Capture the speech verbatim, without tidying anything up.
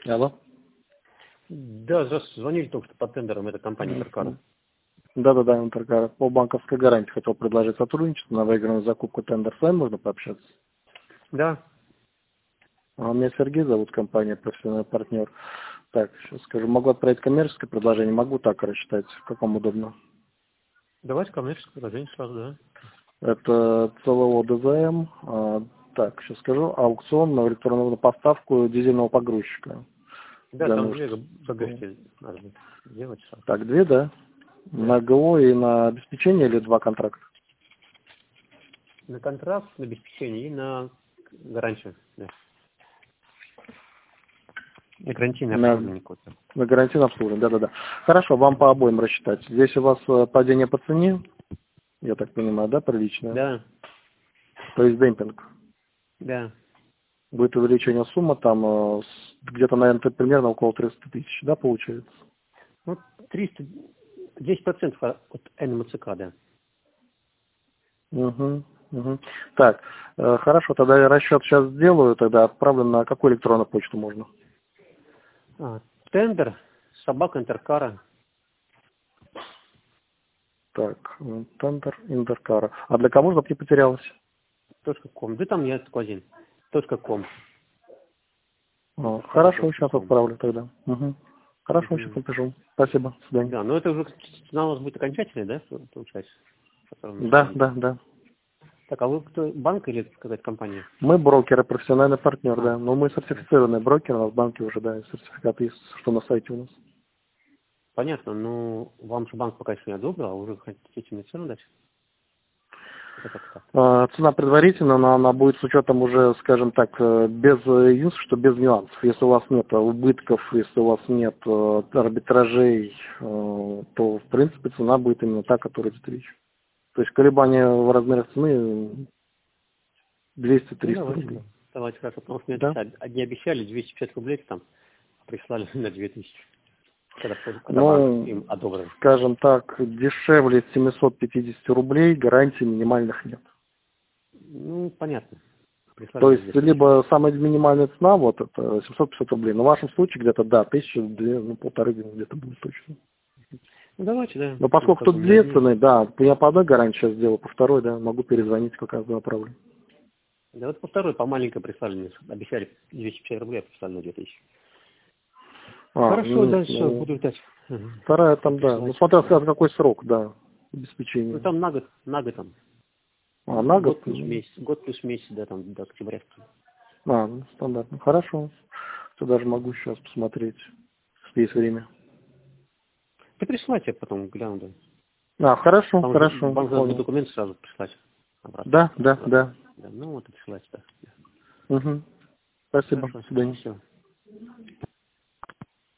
Алло. Да, здравствуйте. Звонили только что по тендерам, это компания Интеркара. Да-да-да, Интеркара. По банковской гарантии хотел предложить сотрудничество на выигранную закупку тендер. С вами можно пообщаться? Да. А, меня Сергей зовут, компания «Профессиональный партнер». Так, сейчас скажу. Могу отправить коммерческое предложение, могу так рассчитать, как вам удобно. Давайте коммерческое предложение сразу, да. Это ЦЛО ДЗМ. А, так, сейчас скажу. Аукцион на электронную поставку дизельного погрузчика. Да, Для там нужд. две БГшки надо будет делать сразу. Так, две, да? Да. На ГО и на обеспечение или два контракта? На контракт, на обеспечение и на гарантию. Да. И гарантийное На, обслуживание какое-то. на гарантийное обслуживание, да-да-да. Хорошо, вам по обоим рассчитать. Здесь у вас э, падение по цене, я так понимаю, да, приличное? Да, То есть демпинг. да. Будет увеличение суммы там э, с- где-то, наверное, примерно около триста тысяч, да, получается? Ну, триста, десять процентов от НМЦК, да. Угу, угу. Так, э, хорошо, тогда я расчет сейчас сделаю, тогда отправлю на какую электронную почту можно? А, тендер, собака Интеркара. Так, м, тендер, Интеркара. А для кого же не потерялась? Точка ком. Да там я только один. Точка ком. А, Интеркара хорошо, точка сейчас ком. отправлю тогда. Угу. Хорошо, сейчас Мгм. напишу. Спасибо, до свидания. Да, но это уже цена у вас будет окончательная, да, получается? Которую мы Да, сегодня да, видим. да. Так, а вы кто, банк или какая-то компания? Мы брокеры, профессиональный партнер, А, да. Но мы да. сертифицированные брокеры, у нас в банке уже, да, сертификат есть, что на сайте у нас. Понятно, но вам же банк пока еще не одобрил, а уже хотите мне цену дать? Это как так? А, Цена предварительная, но она будет с учетом уже, скажем так, э, без э, единственное, что без нюансов. Если у вас нет убытков, если у вас нет э, арбитражей, э, то, в принципе, цена будет именно та, которая идет речь. То есть колебания в размерах цены Ну, двести-триста давайте, да. рублей. Давайте, хорошо, потому что мне Да? одни одни обещали двести пятьдесят рублей, там прислали на две тысячи, когда, когда банк Ну, им одобрил. скажем так, дешевле семисот пятидесяти рублей гарантий минимальных нет. Ну, понятно. Прислали То на есть, две тысячи. либо самая минимальная цена, вот это семьсот пятьдесят рублей. Но в вашем случае где-то, да, тысяча, две, ну, полторы где-то будет точно. Ну, давайте, да. Но Ну, поскольку как бы тут у меня две одни. цены, да, я по одной гарантии сейчас сделаю, по второй, да, могу перезвонить, как раз направлю. Да вот по второй, по маленькой прислали мне. Обещали двести пятьдесят рублей, а прислали на две тысячи. А, Хорошо, ну, да, все, ну, буду ждать. Угу. вторая Вы там, да. Ну, присылайте. смотря Да. сказать, какой срок, да, Ну, обеспечения. там на год, на год там. А, на год? Год плюс Ну, месяц, год плюс месяц, да, там, до октября. а, ну, стандартно. Хорошо. Все, даже могу сейчас посмотреть, если есть время. Ты присылайте, я потом гляну, да. А, хорошо, Там же хорошо, банк надо будет понял. документы сразу прислать обратно. Да, да, обратно. да. Да, ну вот и присылайте, да. Угу. Спасибо, Хорошо, до свидания. все.